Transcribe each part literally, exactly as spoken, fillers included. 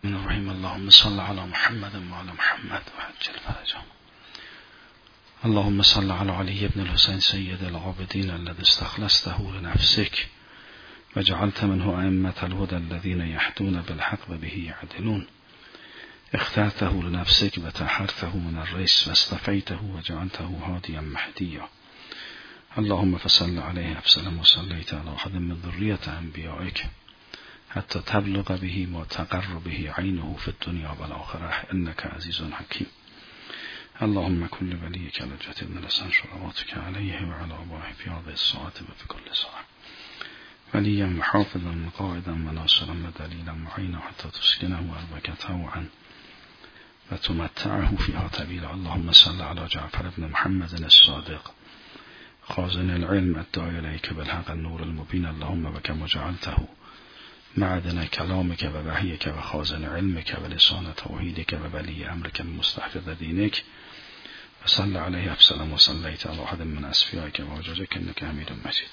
الرحیم اللهم صل علی محمد و علی محمد و عجل فرجهم. اللهم صل علی علی بن الحسین سید العابدین الذي استخلصته لنفسك وجعلت منه ائمة الهدى الذين يهدون بالحق و به يعدلون. اخترته لنفسك وطهرته من الرجس واصطفيته وجعلته هاديا مهديا. اللهم فصل عليه افضل ما صليت على احد من ذرية انبيائك حتى تبلغ به ما تقر به عينه في الدنيا والآخرة إنك عزيز حكيم. اللهم كن لوليك لجة بن الحسن صلواتك عليه وعلى آبائه في هذه الساعة وفي كل ساعة وليا وحافظا وقائدا وناصرا ودليلا معينا حتى تسكنه أرضك طوعا وتمتعه فيها طويلا. اللهم صل على جعفر بن محمد الصادق خازن العلم الداعي إليك بالحق النور المبين. اللهم وكما جعلته معدن كلامك و وحيك و خازن علمك و لسان توحيدك و ولي أمرك مستحفظ دينك وصل عليه أفضل ما صليت على أحد من أصفيائك و حججك إنك حميد مجيد.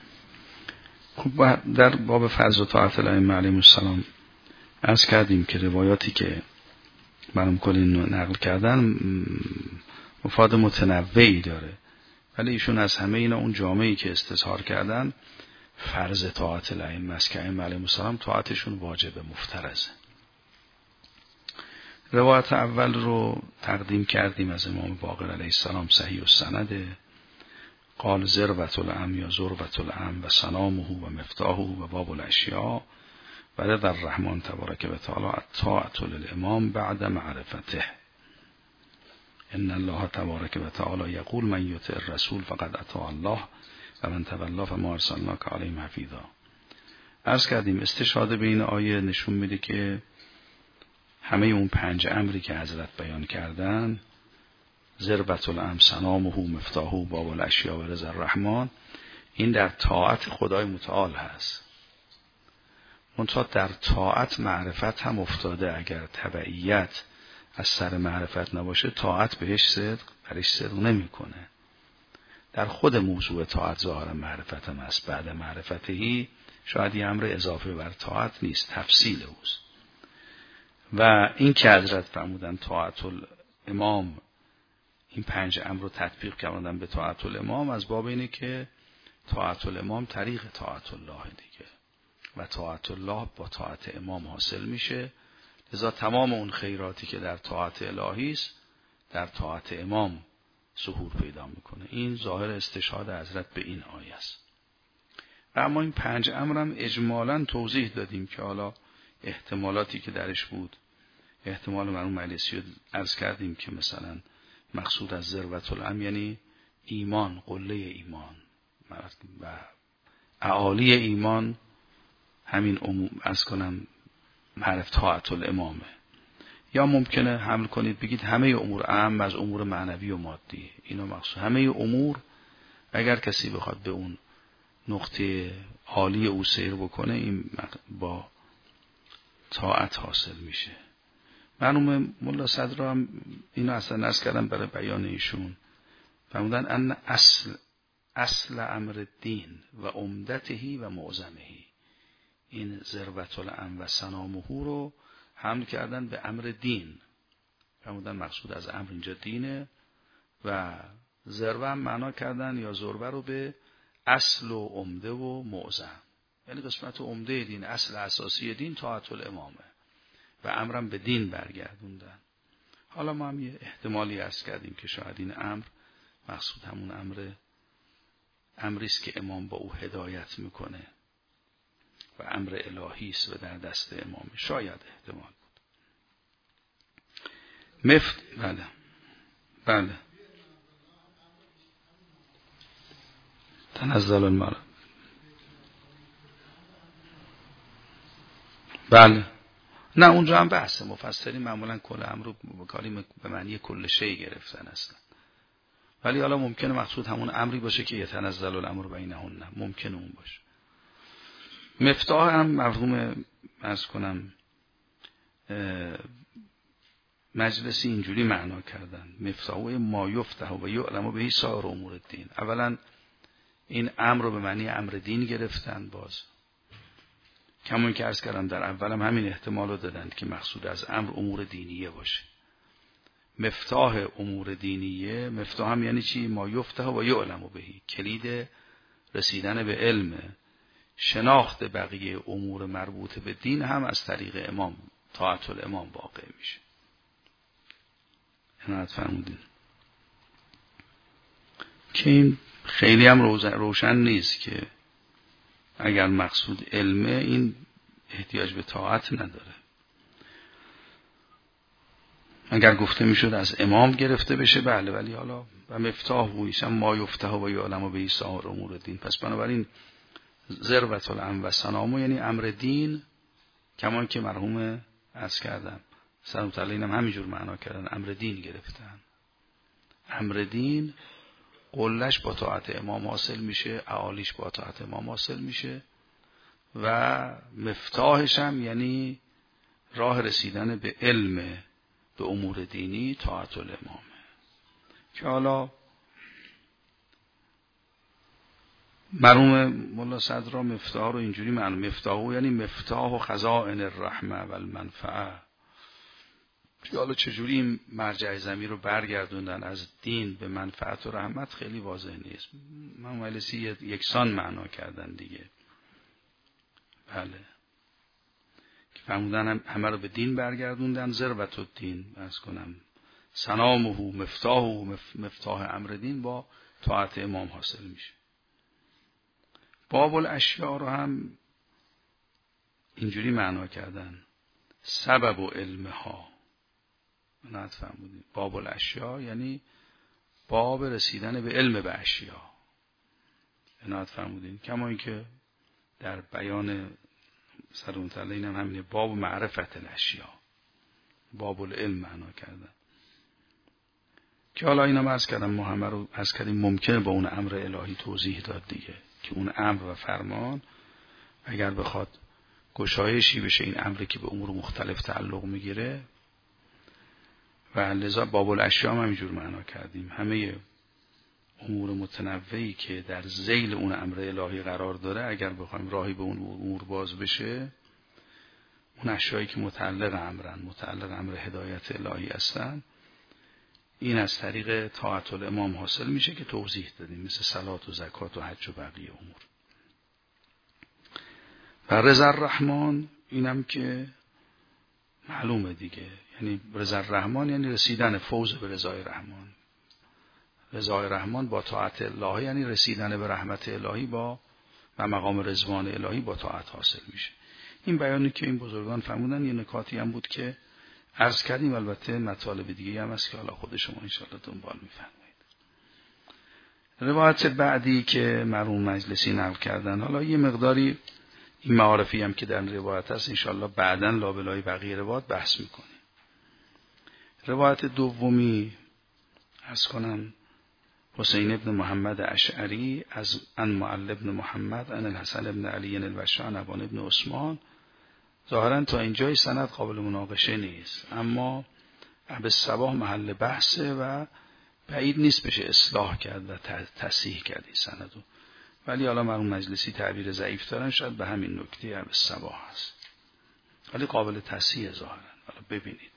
خب در باب فرض و طاعت الائمه علیهم السلام عرض کردیم که روایاتی که برام کلی نقل کردن مفاد متنوعی داره، ولی ایشون از همه اینا اون جامعه‌ای که استظهار کردن فرض طاعت الائمه است که ائمه علیهم السلام طاعتشون واجب مفترضه. روایت اول رو تقدیم کردیم از امام باقر علیه السلام صحیح السنده. قال ذروة الامر یا ذروة الامر و سنامه و مفتاحه و باب الاشیاء و رضا الرحمن تبارک و تعالی الطاعة للامام بعد معرفته. ان الله تبارک و تعالی یقول من یطع الرسول فقد اطاع الله و من تولی فما ارسلناک علیهم حفیظا. عرض کردیم استشهاد به این آیه نشون میده که همه اون پنج امری که حضرت بیان کردن، ذروة الامر، سنامه، مفتاحه، باب الاشیاء و رضا الرحمن، این در طاعت خدای متعال هست. منتها در طاعت معرفت هم افتاده. اگر تبعیت از سر معرفت نباشه طاعت بهش صدق برش صدق نمی کنه. در خود موضوع طاعت ظاهر معرفت هم است. بعد معرفتهی شاید یه امر اضافه بر طاعت نیست، تفصیل اوست. و این که حضرت فرمودن طاعت الامام، این پنج امر رو تطبیق کردن به طاعت الامام، از باب اینه که طاعت الامام طریق طاعت الله دیگه و طاعت الله با طاعت امام حاصل میشه. لذا تمام اون خیراتی که در طاعت الهی است در طاعت امام ظهور پیدا میکنه. این ظاهر استشهاد حضرت به این آیه است. و اما این پنج امرم اجمالاً توضیح دادیم که حالا احتمالاتی که درش بود، احتمال مرحوم مجلسی رو عرض کردیم که مثلا مقصود از ذروة الامر یعنی ایمان، قله ایمان و اعالی ایمان، همین عموم عرض کنم معرفت طاعت الامامه. یا ممکنه حمل کنید بگید همه امور اهم از امور معنوی و مادی، اینو مقصود. همه امور اگر کسی بخواد به اون نقطه عالی او سیر بکنه این با طاعت حاصل میشه. مرحوم ملا صدر هم اینو اصلا نرس کردم برای بیان ایشون، فرمودن ان اصل اصل امر دین و عمدتهی و معظمهی، این ذروة الامر و سنامه رو حمل کردن به امر دین. فرمودن مقصود از امر اینجا دینه و ذروه هم معنا کردن یا ذروه رو به اصل و عمده و معظم، یعنی قسمت عمده دین، اصل اساسی دین طاعت الامامه و امرم به دین برگردوندن. حالا ما هم یه احتمالی عرض کردیم که شاید این امر مقصود همون امر امری است که امام با او هدایت میکنه و امر الهی است و در دست امام، شاید احتمال بود. مفت بله بله تنزل المال بله نه اونجا هم بحثه. مفسرین معمولا کل امر رو بکاری به معنی کل شی گرفتن اصلا، ولی حالا ممکنه مقصود همون امری باشه که یتنزل الامر بینهن، نه ممکنه اون باشه. مفتاح هم مفهوم عرض کنم مجلسی اینجوری معنا کردن، مفتاح ما یفتح و یعلم به سایر امور الدین. اولا این امر رو به معنی امر دین گرفتن باز، کمون که عرض کردم در اولم همین احتمال رو دادند که مقصود از امر امور دینیه باشه. مفتاح امور دینیه، مفتاح هم یعنی چی؟ ما یفتح و یعلم بهی، کلید رسیدن به علم. شناخت بقیه امور مربوط به دین هم از طریق امام، طاعت الامام واقع میشه. عنایت فرمودین که این خیلی هم روشن نیست که اگر مقصود علمه این احتیاج به طاعت نداره. اگر گفته میشد از امام گرفته بشه بله، ولی حالا و مفتاح هویش هم ما یفتح و یعلم و به سائر امور دین. پس بنابراین ذروة الامر و سنامو یعنی امر دین، کمان که مرحوم عرض کردم سلام تعالی هم همینجور معنا کردن، امر دین گرفتن. امر دین قلش با طاعت امام حاصل میشه، اعالیش با طاعت امام حاصل میشه و مفتاحش هم یعنی راه رسیدن به علم به امور دینی طاعت الامامه. که حالا مرحوم مولا صدرا مفتاح رو اینجوری معنی مفتاح یعنی مفتاح و خزائن الرحمه و المنفعه. که حالا چجوری این مرجع ضمیر رو برگردوندن از دین به منفعت و رحمت خیلی واضح نیست. من مجلسی یکسان معنا کردن دیگه. بله که فرمودن همه رو به دین برگردوندن. ذروة الدین از کنم سنامه مفتاح و مفتاح امر دین با طاعت امام حاصل میشه. باب الاشیاء رو هم اینجوری معنا کردن سبب و علمها. منعت فرمودیم باب الاشیاء یعنی باب رسیدن به علم به اشیاء. منعت فرمودیم کما این که در بیان سرون تعالی اینم همینه باب معرفت الاشیاء، باب العلم معنا کردن. که حالا اینم عرض کردم ما همه رو عرض کردیم ممکنه با اون امر الهی توضیح داد دیگه، که اون امر و فرمان اگر بخواد گشایشی بشه این امری که به امور مختلف تعلق میگیره و لذا باب الاشیاء هم همینجور معنا کردیم. همه امور متنوعی که در ذیل اون امر الهی قرار داره اگر بخوایم راهی به اون امور باز بشه، اون اشیایی که متعلق امرن، متعلق امر هدایت الهی هستن، این از طریق طاعت الامام حاصل میشه که توضیح دادیم، مثل صلات و زکات و حج و بقیه امور. و رضا الرحمن اینم که معلومه دیگه، یعنی رضا الرحمن یعنی رسیدن فوز به رضای رحمان. رضای رحمان با طاعت الهی یعنی رسیدن به رحمت الهی با و مقام رضوان الهی با طاعت حاصل میشه. این بیانی که این بزرگان فرمودن یه نکاتی هم بود که عرض کردیم، البته مطالب دیگه هم هست که حالا خود شما انشاءالله دنبال میفرمایید. روایت بعدی که مرحوم مجلسی نقل کردن، حالا یه مقداری این معارفی هم که در روایت هست انشاءالله بعداً لابلای بقیه روایت بحث میکنیم. روایت دومی عرض کنم حسین ابن محمد اشعری از ان معل ابن محمد ان الحسن ابن علی البشان ابان ابن عثمان. ظاهرا تا اینجای سند قابل مناقشه نیست، اما ابوالصباح محل بحثه و بعید نیست بشه اصلاح کرد و تصحیح کرد این سندو، ولی حالا مرحوم مجلسی تعبیر ضعیف دارن، شاید به همین نکته ابوالصباح هست، ولی قابل تصحیح ظاهرا. حالا ببینید.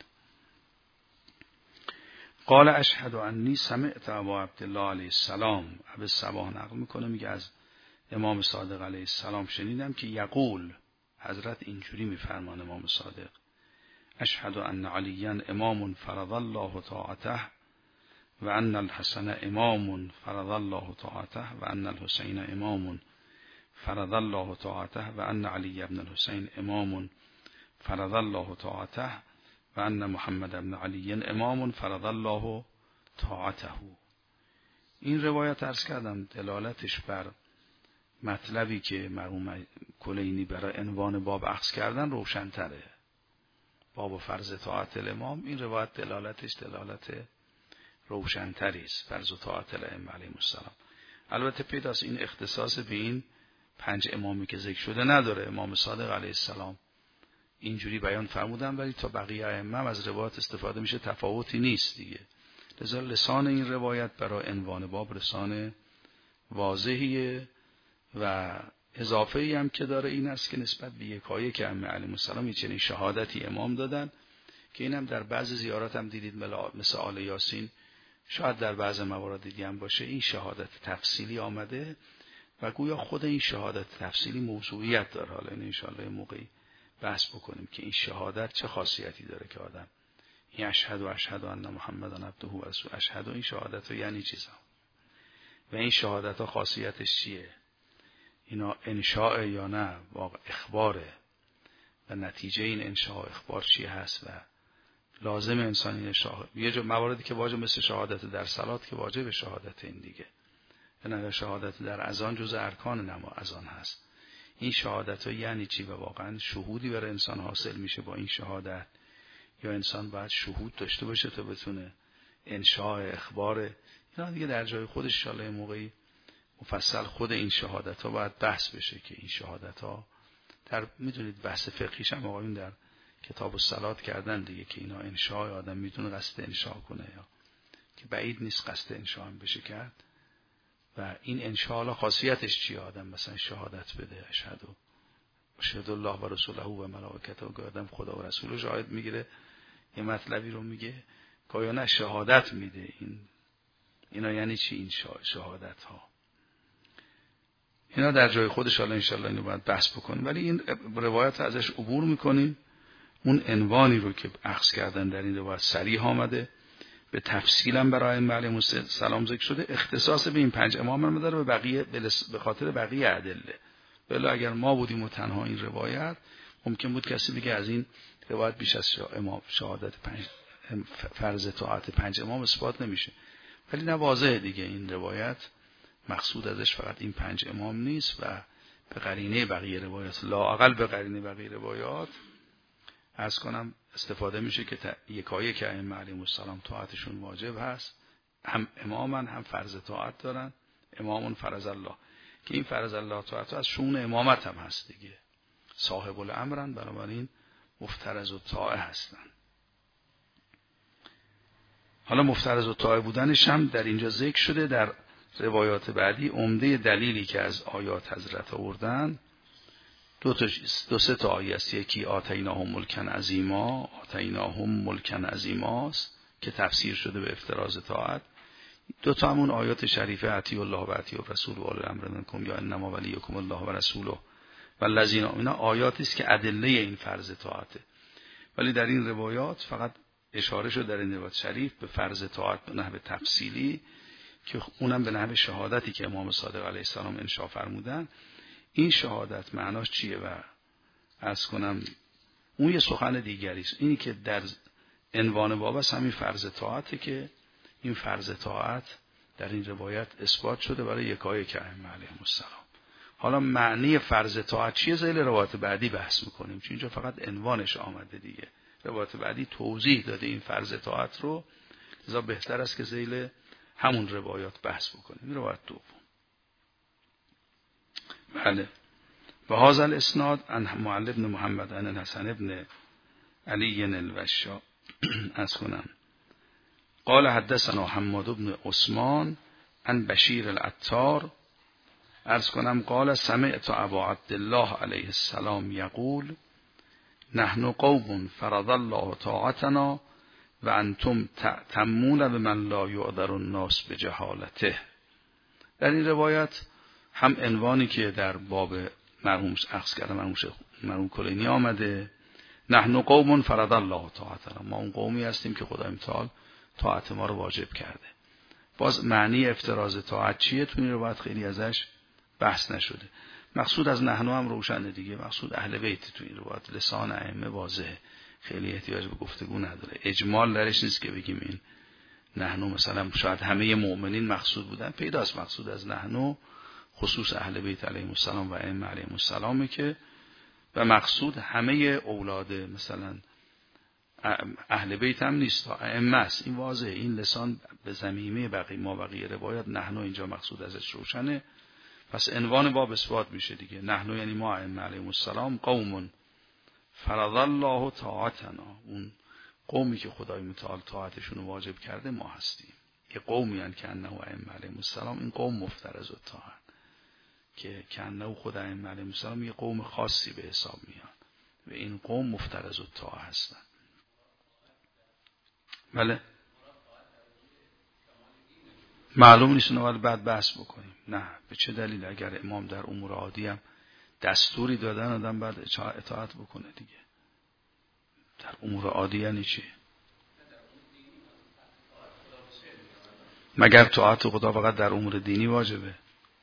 قال اشهد انی سمعت ابا عبدالله علیه السلام، ابوالصباح نقل میکنه میگه از امام صادق علیه السلام شنیدم که یقول، حضرت اینجوری میفرمان امام صادق، اشهد ان علیاً امام فرض الله طاعته و ان الحسن امام فرض الله طاعته و ان الحسین امام فرض الله طاعته و ان علی ابن الحسین امام فرض الله طاعته و ان محمد ابن علی امام فرض الله طاعته. این روایت عرض کردم دلالتش بر مطلبی که مرحوم کلینی برای عنوان باب اخذ کردن روشن‌تره. باب و فرض طاعت الامام، این روایت دلالتش دلالت روشن‌تری است، فرض و طاعت الائمه علیهم السلام. البته پیداست این اختصاص به این پنج امامی که ذکر شده نداره. امام صادق علیه السلام اینجوری بیان فرمودن، ولی تا بقیه ائمه از روایت استفاده میشه تفاوتی نیست دیگه. لذا لسان این روایت برای عنوان باب لسان واضحیه و اضافه ای هم که داره این است که نسبت به یکایی که ائمه علیهم السلام یه چنین شهادتی امام دادن که اینم در بعض زیارات هم دیدید مثل آل یاسین، شاید در بعض موارد دیگه هم باشه، این شهادت تفصیلی آمده و گویا خود این شهادت تفصیلی موضوعیت داره. حالا این انشاءالله موقعی بحث بکنیم که این شهادت چه خاصیتی داره که آدم این اشهد و اشهد ان محمدن عبده و رسوله، اشهد و این شهادت ها یعنی چیزا و این شهادت ها خاصیتش چیه، اینا انشاء یا نه واقع اخباره و نتیجه این انشاء اخبار چی هست و لازم انسان این شهادت. یه جو مواردی که واجب مثل شهادت در صلات که واجب شهادت این دیگه، یعنی شهادت در اذان جز ارکان نما اذان هست. این شهادت ها یعنی چی و واقعا شهودی برای انسان حاصل میشه با این شهادت، یا انسان باید شهود داشته باشه تا بتونه انشاء اخبار اینا دیگه در جای خودش ان شاءالله موقعی مفصل خود این شهادت ها باید بحث بشه که این شهادت ها در میدونید بحث فقهیش هم آقایون در کتاب الصلات کردن دیگه که اینا انشاء آدم میتونه قصد انشاء کنه یا که بعید نیست قصد انشاء هم بشه کرد و این انشاء خاصیتش چیه؟ آدم مثلا شهادت بده اشهد و اشهد الله و رسوله و ملائکته و آدم خدا و رسول شاهد میگیره یه مطلبی رو میگه که نه شهادت میده. این اینا یعنی چی این شهادت ها؟ اینا در جای خودش حالا انشالله اینو باید بحث بکنیم، ولی این روایت ازش عبور میکنیم. اون عنوانی رو که اخذ کردن در این روایت صریح آمده، به تفصیل هم برای ائمه علیهم السلام ذکر شده، اختصاص به این پنج امام هم داره به بقیه به خاطر بقیه ادله. ولی اگر ما بودیم و تنها این روایت ممکن بود کسی بگه از این روایت بیش از امام شهادت پنج فرض طاعت پنج امام اثبات نمیشه، ولی نه واضحه دیگه این روایت مقصود ازش فقط این پنج امام نیست و به قرینه بقیه روایات، لااقل به قرینه بقیه روایات عرض کنم استفاده میشه که یکایی که ائمه علیهم السلام طاعتشون واجب هست، هم امامن هم فرض طاعت دارن، امامون فرض الله که این فرض الله طاعت از شؤون امامت هم هست دیگه، صاحب الامرن، بنابراین مفترض الطاعه هستن. حالا مفترض الطاعه بودنش هم در اینجا ذکر شده. در روایات بعدی عمده دلیلی که از آیات حضرت آوردن دو تا دو سه تا آیه است. یکی آتیناهم ملکن عظیما، آتیناهم ملکن عظیماست که تفسیر شده به افتراض طاعت. دو تا همون آیات شریفه اطیعوا الله و اطیعوا الرسول و اولی الامر منکم یا انما ولیکم الله و رسوله والذین، اینا آیاتی است که ادله این فرض طاعته، ولی در این روایات فقط اشاره شده در این روایت شریف به فرض طاعت به نحو تفصیلی که اونم به نحو شهادتی که امام صادق علیه السلام انشاء فرمودن. این شهادت معناش چیه و عرض کنم اون یه سخن دیگری است. اینی که در عنوان باب است همین فرض طاعته که این فرض طاعت در این روایت اثبات شده برای یکایی که ائمه علیهم السلام. حالا معنی فرض طاعت چیه ذیل روایت بعدی بحث میکنیم، چون اینجا فقط عنوانش آمده دیگه. روایت بعدی توضیح داده این فرض طاعت رو، لذا بهتر است که ذیل همون روایات بحث بکنیم. این روایت دوم. بله. و هذا الاسناد عن معل بن محمد عن الحسن بن علی الوشا از کنم قال حدثنا حماد بن عثمان عن بشیر العطار عرض کنم قال سمعت ابا عبدالله علیه السلام یقول نحن قوم فرض الله طاعتنا و انتم تأتمون بمن لا یعذر الناس بجهالته. در این روایت هم عنوانی که در باب مرحوم اخذ کرده مرحوم مرحوم کلینی آمده، نحن قوم فرض الله طاعتنا، ما اون قومی هستیم که خدای متعال طاعت ما رو واجب کرده. باز معنی افتراض طاعت چیه تو این روایت خیلی ازش بحث نشده. مقصود از نحن هم روشنه دیگه، مقصود اهل بیت تو این روایت لسان ائمه واضحه، خیلی احتیاج به گفتگو نداره. اجمال درش نیست که بگیم این نحن مثلا شاید همه مؤمنین مقصود بودن، پیداست مقصود از نحن خصوص اهل بیت علیهم السلام و ائمه علیهم السلام که و مقصود همه اولاد مثلا اهل بیت هم نیست، ائمه است. این واضحه، این لسان به ضمیمه بقیه ما بقیه روایات نحن اینجا مقصود ازش روشنه. پس عنوان باب اثبات میشه دیگه، نحن یعنی ما ائمه علیهم السلام قوم فرض الله طاعتنا، اون قومی که خدای متعال طاعتشون رو واجب کرده ما هستیم. یه قومی هستند که انه ائمه علیهم السلام، این قوم مفترض الطاعت. که کنه خود ائمه علیهم السلام یه قوم خاصی به حساب میان و این قوم مفترض الطاعه هستن. بله معلوم نیست، اونو بعد بحث بکنیم. نه به چه دلیل؟ اگر امام در امور عادی هم دستوری دادن آدم بعد اطاعت بکنه دیگه. در امور عادی یعنی چی؟ مگر طاعت خدا فقط در امور دینی واجبه؟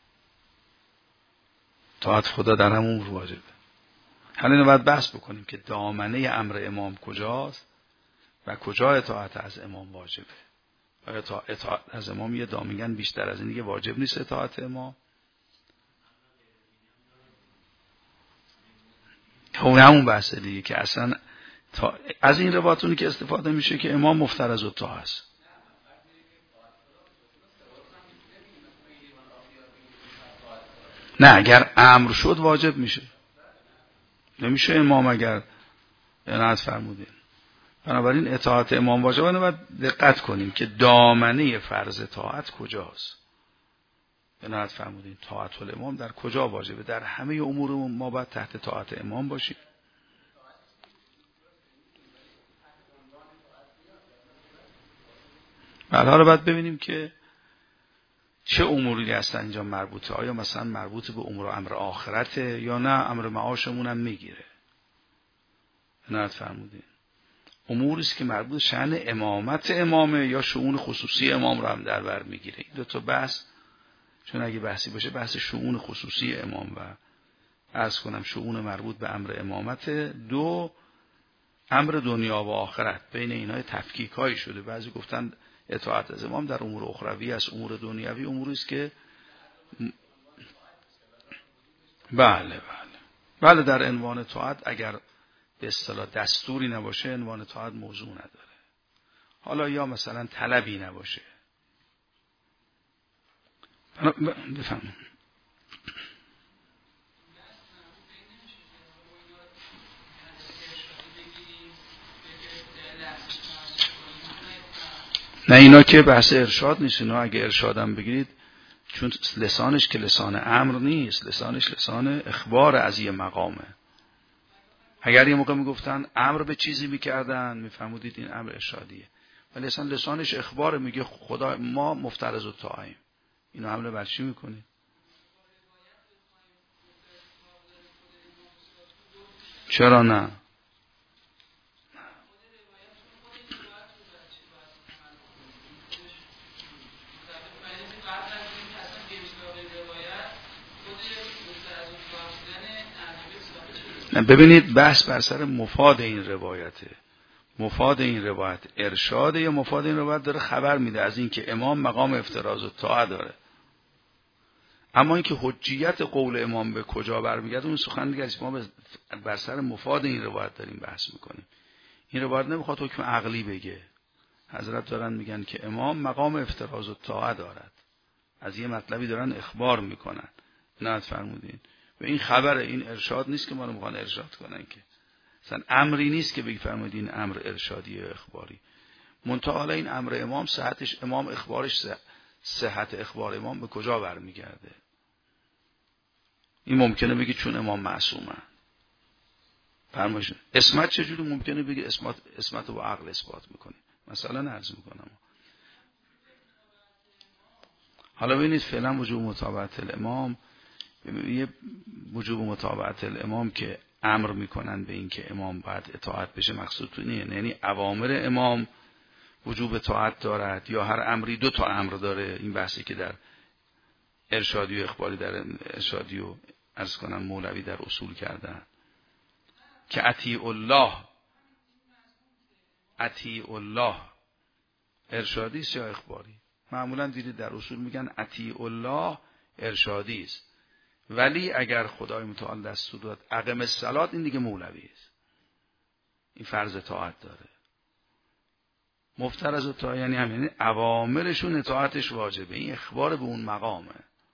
طاعت خدا در هم امور واجبه. حالا اینو باید بحث بکنیم که دامنه امر امام کجاست و کجا اطاعت از امام واجبه. آیا اطاعت از امام یه دامنگن بیشتر از این دیگه واجب نیست اطاعت امام؟ همون بحثه دیگه که اصلا از این روایتونی که استفاده میشه که امام مفترض الطاعه است. نه اگر امر شد واجب میشه. نمیشه امام اگر عنایت فرمودین. بنابراین اطاعت امام واجبه. باید دقت کنیم که دامنه فرض طاعت کجاست. عنایت فرمودین طاعت الامام در کجا واجبه؟ در همه امور ما باید تحت طاعت امام باشیم. بله حالا باید ببینیم که چه اموری هستن اینجا مربوطه. آیا مثلا مربوط به امور امر آخرته یا نه امر معاشمون هم میگیره؟ عنایت فرمودین اموری است که مربوط شأن امامت امامه یا شؤون خصوصی امام رو هم در بر میگیره. این دو تا بحث، چون اگه بحثی باشه بحث شؤون خصوصی امام و عرض کنم شؤون مربوط به امر امامت، دو امر دنیا و آخرت، بین اینها تفکیک هایی شده. بعضی گفتن اطاعت از امام در امور اخروی است، امور دنیوی اموری است که بله بله بله در عنوان طاعت اگر به اصطلاح دستوری نباشه عنوان طاعت موضوع نداره. حالا یا مثلا طلبی نباشه. بفهم. نه اینا که بحث ارشاد نیست. اینا اگه ارشادم بگیرید چون لسانش که لسان امر نیست، لسانش لسان اخبار از یه مقامه. اگر یه موقع میگفتن امر به چیزی میکردن میفهمودید این امر ارشادیه، ولی اصلا لسانش اخبار، میگه خدا ما مفترض الطاعه‌ایم. اینو حمله بر چی میکنید؟ چرا نه؟ ببینید بحث بر سر مفاد این روایته. مفاد این روایت ارشاده یا مفاد این روایت داره خبر میده از این که امام مقام افتراض الطاعه داره. اما اینکه حجیت قول امام به کجا برمیگرده اون سخن دیگه است. ما بر سر مفاد این روایت داریم بحث میکنیم. این روایت نمیخواد حکم عقلی بگه. حضرت دارن میگن که امام مقام افتراض الطاعه دارد. از یه مطلبی دارن اخبار میکنن. نه فرمودین و این خبره، این ارشاد نیست که ما رو میخوان ارشاد کنن که مثلا امری نیست که بگی فرمودین این امر ارشادی و اخباری. منتها این امر امام صحتش، امام اخبارش صحت اخبار امام به کجا برمیگرده؟ این ممکنه بگی چون امام معصومه. فرمایشون اسمت چجوری ممکنه بگی اسمت اسمت رو با عقل اثبات میکنی؟ مثلا عرض میکنم حالا ببینید فعلا وجوب متابعت الامام، یه وجوب متابعت الامام که امر میکنن به این که امام باید اطاعت بشه مقصود تو اینه، یعنی اوامر امام وجوب اطاعت دارد یا هر امری دو تا امر داره. این بحثی که در ارشادی و اخباری در ارشادی و عرض کنم مولوی در اصول کردن که اطیع الله اطیع الله ارشادی است یا اخباری. معمولا دیدید در اصول میگن اطیع الله ارشادی است، ولی اگر خدای متعال دستور داد اقم الصلاة این دیگه مولوی است. این فرض اطاعت داره. مفترض الطاعه یعنی همین، یعنی اوامرشون اطاعتش واجبه. این اخبار به اون مقامه.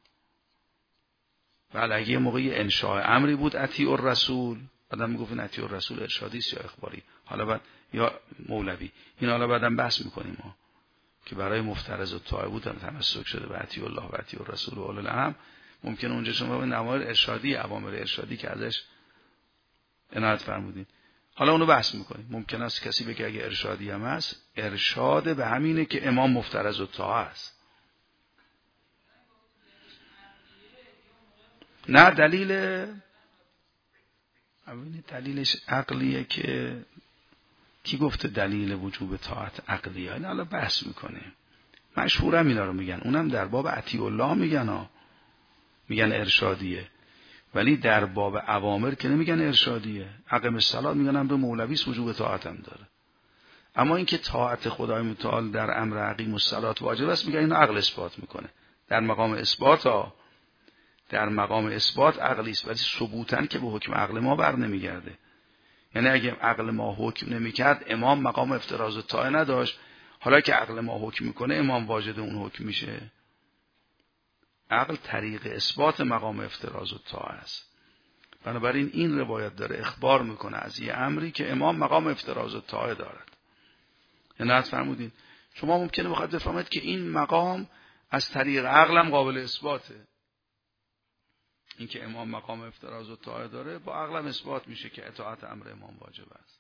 ولی اگه یه موقعی انشاء امری بود اطیع الرسول، آدم میگفت این اطیع الرسول ارشادی است یا اخباری، حالا بعد یا مولوی. این حالا بعدم بحث میکنیم ما که برای مفترض الطاعه بود هم تمسک شده به اطیع الله و اطیع الرسول و اولو الامر. ممکنه اونجا شما به نواهی ارشادی، اوامر ارشادی که ازش عنایت فرمودین، حالا اونو بحث میکنیم. ممکن است کسی بگه اگه ارشادی هم هست، ارشاد به همینه که امام مفترض الطاعه است. نه دلیل اولین دلیلش عقلیه که کی گفته دلیل وجوب طاعت عقلیه؟ این حالا بحث میکنه. مشهورا اینا رو میگن، اونم در باب اطیع الله میگن ها، میگن ارشادیه، ولی در باب اوامر که نمیگن ارشادیه. اقیم الصلاة میگن امر مولوی وجوب طاعت هم داره. اما اینکه طاعت خدای متعال در امر اقیم الصلاة واجب است، میگن اینو عقل اثبات میکنه. در مقام اثبات ها، در مقام اثبات عقلی است، ولی ثبوتن که به حکم عقل ما بر نمیگرده. یعنی اگه عقل ما حکم نمیکرد، امام مقام افتراض الطاعه نداشت. حالا که عقل ما حکم میکنه، امام واجد اون حکم میشه. عقل طریق اثبات مقام افتراض الطاعه است. بنابراین این روایت داره اخبار میکنه از یه امری که امام مقام افتراض الطاعه دارد. یعنی فرمودین شما ممکنه بخواید بفهمید که این مقام از طریق عقل هم قابل اثباته. این که امام مقام افتراض الطاعه داره با عقل هم اثبات میشه که اطاعت امر امام واجب است.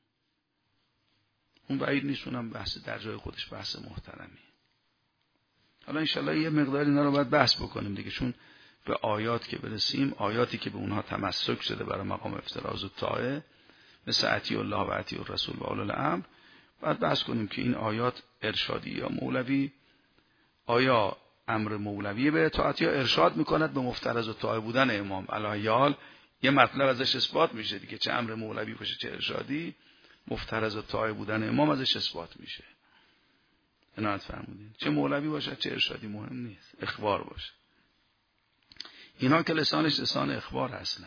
اون بعید نیست، اونم بحث در جای خودش بحث محترمی. حالا انشالله یه مقدار اینا رو باید بحث بکنیم دیگه، چون به آیات که برسیم، آیاتی که به اونها تمسک شده برای مقام افتراض الطاعه مثل اطیع الله و اطیع الرسول و اولی الامر، باید بحث کنیم که این آیات ارشادی یا مولوی، آیا امر مولوی به اطاعت یا ارشاد میکند به مفترض الطاعه بودن امام. الهیال یه مطلب ازش اثبات میشه دیگه، چه امر مولوی باشه چه ارشادی، مفترض الطاعه بودن امام ازش اثبات میشه. عنایت فرمودین. چه مولوی باشه چه ارشادی مهم نیست، اخبار باشه. اینا که لسانش لسان اخبار اصلا.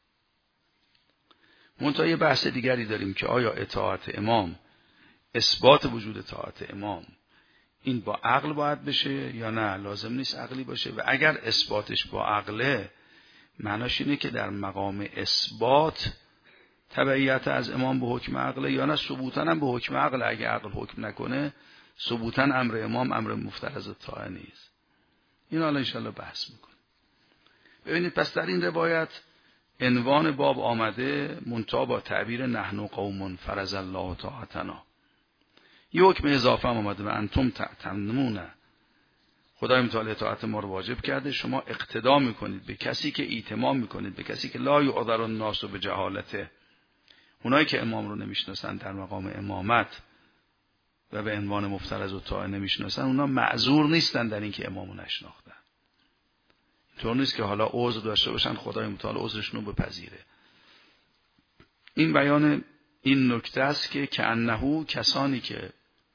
منتها یه بحث دیگری داریم که آیا اطاعت امام، اثبات وجود اطاعت امام، این با عقل باید بشه یا نه لازم نیست عقلی باشه؟ و اگر اثباتش با عقله، معناش اینه که در مقام اثبات تبعیت از امام به حکم عقله، یا نه ثبوتاً هم به حکم عقله. اگه عقل حکم نکنه، ثبوتاً امر امام امر مفترض الطاعه نیست. این حالا انشاءالله بحث میکنه. ببینید پس در این روایت عنوان باب آمده منتها با تعبیر نحن قوم فرض الله طاعتنا. یه حکم اضافه هم آمده و انتم تعتمون، خدای متعال اطاعت ما رو واجب کرده، شما اقتدا میکنید به کسی که ایتمام میکنید به کسی که لا یعذر الناس به جهالته. اونایی که امام رو نمیشناسن در مقام امامت و به عنوان مفترض الطاعه نمیشناسن، اونا معذور نیستن در اینکه امامو نشناختن. اینطور نیست که حالا عذر داشته باشن خدای متعال عذرشون رو بپذیره. این بیان این نکته است که کأنه کسانی که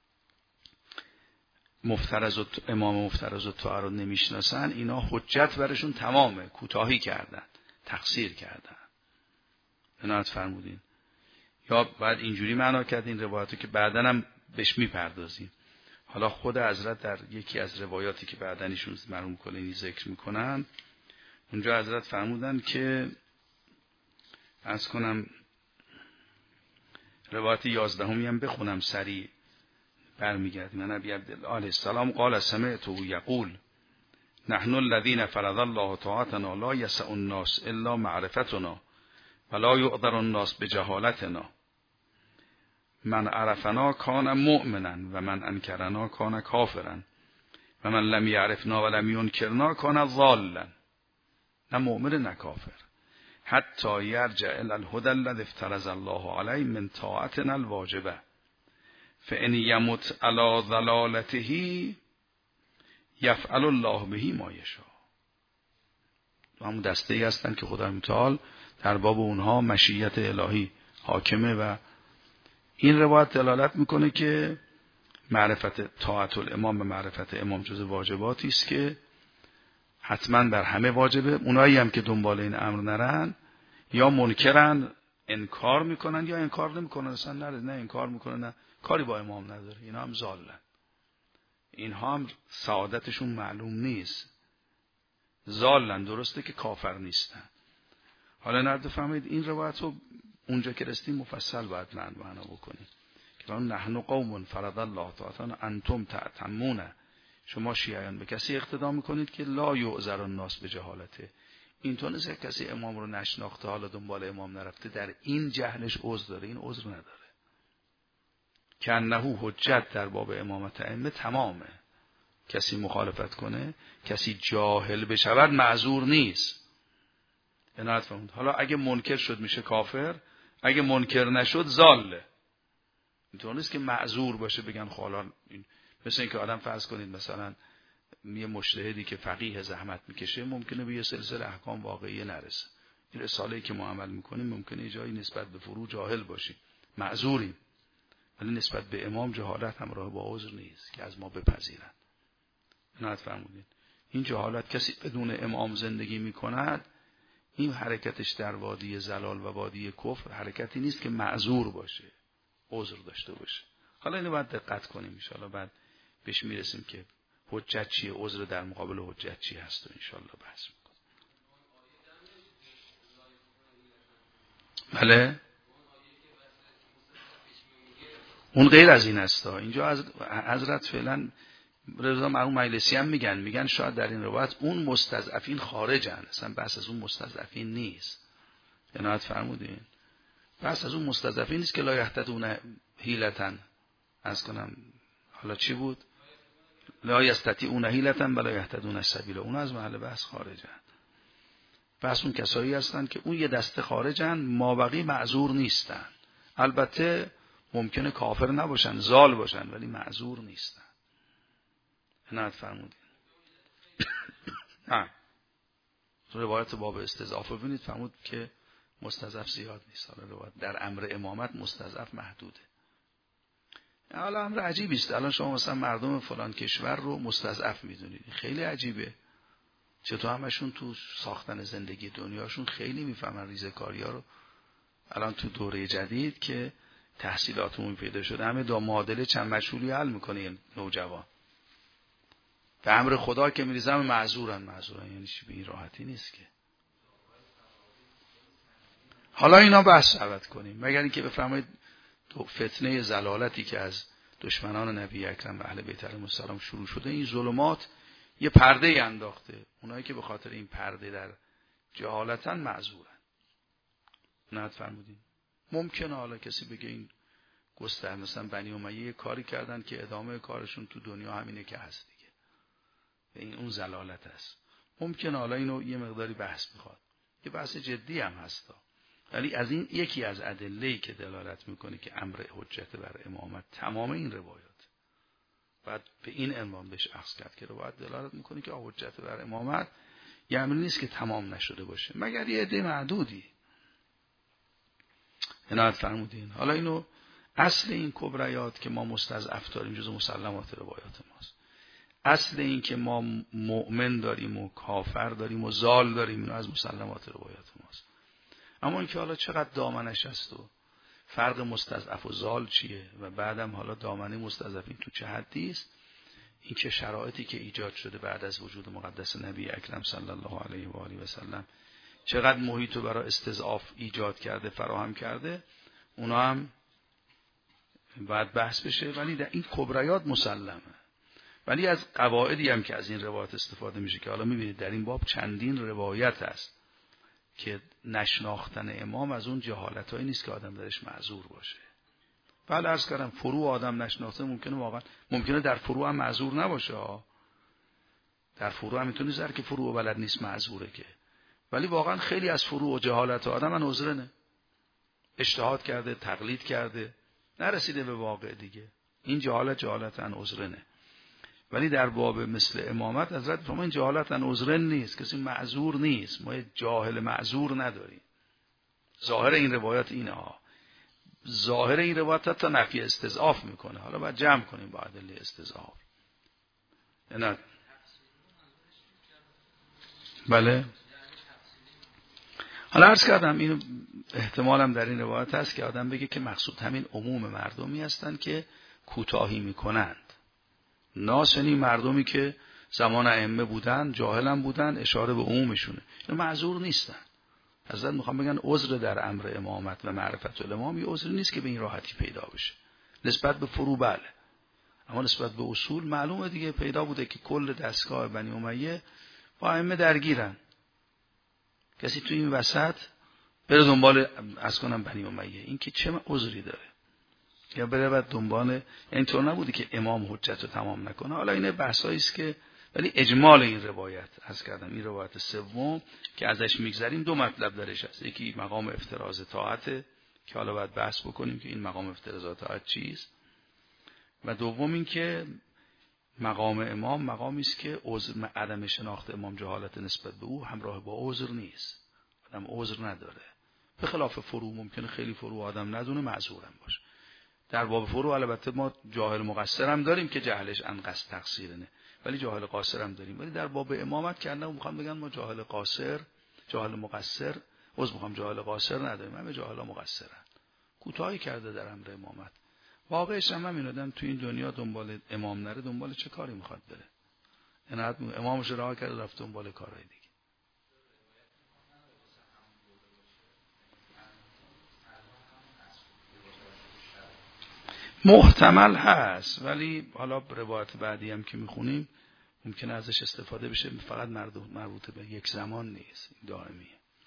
مفترض امام مفترض الطاعه رو نمیشناسن، اینا حجت برشون تمامه، کوتاهی کردن، تقصیر کردن. عنایت فرمودین. یا بعد اینجوری معنا کرد این روایاتو که بعدن هم بهش میپردازیم. حالا خود حضرت در یکی از روایاتی که بعدن ایشون مرحوم کلینی ذکر میکنن، اونجا حضرت فرمودن که عرض کنم روایت یازدهمی هم بخونم سریع برمیگردیم. من ابی عبدالله علیه السلام قال سمعته یقول نحن الذين فرض الله طاعتنا لا يسع الناس الا معرفتنا ولا يعذر الناس بجهالتنا من عرفنا کان مؤمنا و من انکرنا کان کافرا و من لم یعرفنا و لم ینکرنا کان ضالا. نه مؤمن نه کافر، حتی یرجع الی الهدى الذی افترض الله علیه من طاعتنا الواجبه فان یمت علی ضلالته یفعل الله به ما یشاء. همون دسته ای هستن که خدای متعال در باب اونها مشیت الهی حاکمه و این روایت دلالت میکنه که معرفت طاعت الامام به معرفت امام جز واجباتی است که حتما بر همه واجبه. اونایی هم که دنبال این امر نرن یا منکرن، انکار میکنن یا انکار نمیکنن، اصلا نه نه انکار میکنن نه کاری با امام نداره، اینا هم ضالن. اینها هم سعادتشون معلوم نیست، ضالن. درسته که کافر نیستن. حالا نرد فهمید این روایت رو اونجا که رسیدیم مفصل باید معنا بکنیم که نحن قوم فرض الله طاعتنا انتم تعتمون، شما شیعیان به کسی اقتدا میکنید که لا یعذر الناس به جهالته، اینطور نیست که کسی امام رو نشناخته حالا دنبال امام نرفته در این جهلش عذر داره، این عذر نداره. که انه حجت در باب امامت ائمه تمامه. کسی مخالفت کنه، کسی جاهل بشود معذور نیست. عنایت فرمود. حالا اگه منکر شد میشه کافر، اگه منکر نشد ضاله. اینطور نیست که معذور باشه بگن خالان این. مثل این که آدم فرض کنید مثلا یه مجتهدی که فقیه زحمت میکشه ممکنه به یه سلسله احکام واقعی نرسه. این رساله‌ای که ما عمل میکنیم ممکنه جایی نسبت به فروع جاهل باشیم، معذوریم، ولی نسبت به امام جهالت همراه با عذر نیست که از ما بپذیرن. عنایت فرمودین. این جهالت کسی بدون امام زندگی میکند، این حرکتش در وادی زلال و وادی کفر حرکتی نیست که معذور باشه، عذر داشته باشه. حالا اینو باید دقت کنیم ان شاءالله، بعد بهش میرسیم که حجت چیه، عذر در مقابل حجت چی هست و ان شاءالله بحث میکنیم. بله اون غیر از این است. اینجا از حضرت فعلا رضا مرحوم مجلسی هم میگن میگن شاید در این روایت اون مستضعفین خارجن، اصلا بحث از اون مستضعفین نیست. عنایت فرمودین. بحث از اون مستضعفین نیست که لا یهتدون حیلة، از کنم حالا چی بود؟ لا یستطیعون حیلة ولا یهتدون سبیلا، اون از محل بحث خارجن. بحث اون کسایی هستن که اون یه دسته خارجن، مابقی معذور نیستن. البته ممکنه کافر نباشن، زال باشن، ولی معذور نیستن. عنایت فرمودین. نه روایت باب استضعاف ببینید فرمود که مستضعف زیاد نیست. حالا روایت در امر امامت مستضعف محدوده. حالا امر عجیبی است. الان شما مثلا مردم فلان کشور رو مستضعف میدونید، خیلی عجیبه. چطور همشون تو ساختن زندگی دنیاشون خیلی میفهمن ریزکاری‌ها رو. الان تو دوره جدید که تحصیلاتمون پیدا شده همه دو معادله چند مجهولی حل میکنه این نوجوان. به امر خدا که میریزم معذورن معذورن یعنی چی؟ به این راحتی نیست که. حالا اینا بحث عوض کنیم مگر اینکه بفرمایید فتنه زلالتی که از دشمنان نبی اکرم و اهل بیت علیهم السلام شروع شده، این ظلمات یه پرده ای انداخته. اونایی که به خاطر این پرده در جهالتن معذورن. نه فرمودین ممکنه حالا کسی بگه این گستر مثلا بنی امیه یه کاری کردن که ادامه کارشون تو دنیا همینه که هست دیگه، این اون زلالت است. ممکنه حالا اینو یه مقداری بحث میخواد، یه بحث جدی هم هستا، ولی از این یکی از ادله‌ای که دلالت میکنه که امر حجت بر امامت تمام این روایات بعد به این عنوان بهش اخذ کرد که روایت دلالت میکنه که حجت بر امامت یه امری نیست که تمام نشده باشه مگر یه عده معدودی. عنایت فرمودین. حالا اینو اصل این کبریات که ما مستضعف داریم جزو مسلمات روایات ماست. اصل این که ما مؤمن داریم و کافر داریم و زال داریم اینو از مسلمات روایات ماست. اما اینکه حالا چقدر دامنش هست و فرق مستضعف و زال چیه و بعدم حالا دامنه مستضعفین تو چه حدی است، این که شرایطی که ایجاد شده بعد از وجود مقدس نبی اکرم صلی الله علیه و آله و سلم چقدر محیط رو برای استضعاف ایجاد کرده فراهم کرده، اونا هم باید بحث بشه. ولی در این کبریات مسلمه. ولی از قواعدی هم که از این روایت استفاده میشه که حالا میبینید در این باب چندین روایت هست که نشناختن امام از اون جهالتایی نیست که آدم درش معذور باشه. بله عرض کردم فروع آدم نشناخته ممکنه واقعا ممکنه در فروع هم معذور نباشه ها. در فروع هم میتونه زر که فروع بلد نیست معذوره که، ولی واقعا خیلی از فروع و جهالت آدم من عذرنه، اجتهاد کرده تقلید کرده نرسیده به واقع دیگه، این جهالت جهالتن عذرنه. ولی در باب مثل امامت حضرت فرمودن این جهالتن عذرن نیست، کسی معذور نیست، ما جاهل معذور نداریم. ظاهر این روایات اینه ها، ظاهر این روایات تا نفی استضعاف میکنه. حالا باید جمع کنیم با ادله استضعاف. نه بله حالا عرض کردم اینو احتمالم در این روایت هست که آدم بگه که مقصود همین عموم مردمی هستن که کوتاهی میکنند. ناس یعنی مردمی که زمان ائمه بودن جاهلم بودن، اشاره به عمومشونه، اینا معذور نیستن. حضرت میخوام بگن عذر در امر امامت و معرفت الامام یه عذر نیست که به این راحتی پیدا بشه. نسبت به فروع بله، اما نسبت به اصول معلومه دیگه، پیدا بوده که کل دستگاه بنی امیه با ائمه درگیرن. کسی تو این وسط بره دنبال از کنم بنی امیه، این که چه عذری داره؟ یا بره بعد دنبال، اینطور نبوده که امام حجت رو تمام نکنه. حالا این بحثایی است که، ولی اجمال این روایت از کردم، این روایت سوم که ازش میگذریم دو مطلب درش هست. یکی مقام افتراض طاعت که حالا باید بحث بکنیم که این مقام افتراض طاعت چیست، و دوم این که مقام امام مقامی است که عذر عدم شناخت امام جهالت نسبت به او همراه با عذر نیست، آدم عذر نداره. به خلاف فروع ممکنه خیلی فروع آدم ندونه معذورم باشه. در باب فروع البته ما جاهل مقصر هم داریم که جهلش انقص تقصیر نه، ولی جاهل قاصر هم داریم. ولی در باب امامت که اندام میخوام بگن ما جاهل قاصر، جاهل مقصر، عذر میخوام جاهل قاصر نداریم، همه جاهل مقصرن. کوتاهی کرده در امر امامت. واقعش هم همین آدم تو این دنیا دنبال امام نره دنبال چه کاری میخواد بره؟ عنایت امامش راه کرده رفت دنبال کارهای دیگه. محتمل هست، ولی حالا روایت بعدی هم که میخونیم ممکنه ازش استفاده بشه، فقط مربوط به یک زمان نیست، دائمیه.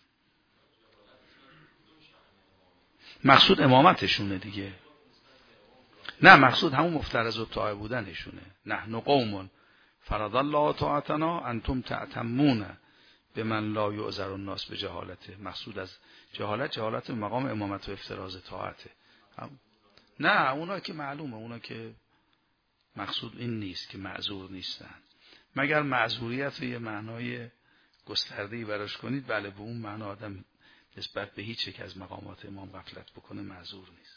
مقصود امامتشونه دیگه. نه مقصود همون مفترض و طاعه بودنشونه. نحن قوم فرض الله طاعتنا انتم تعتمون به من لا یعذر الناس به جهالته. مقصود از جهالت جهالت مقام امامت و افتراض طاعته. نه اونا که معلومه، اونا که مقصود این نیست که معذور نیستن، مگر معذوریت رو یه معنای گسترده‌ای براش کنید، بله به اون معنا آدم نسبت به هیچ یک از مقامات امام غفلت بکنه معذور نیست.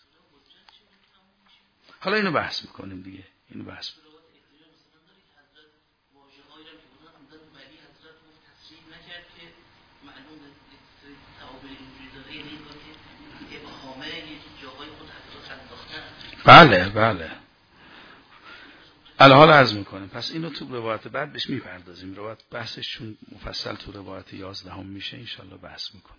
حالا اینو بحث میکنیم دیگه، اینو بحث میکنیم. بله بله الحال عرض میکنیم. پس اینو تو روایت بعد بهش میپردازیم. روایت بحثش چون مفصل تو روایت یازدهم میشه انشالله بحث میکنیم.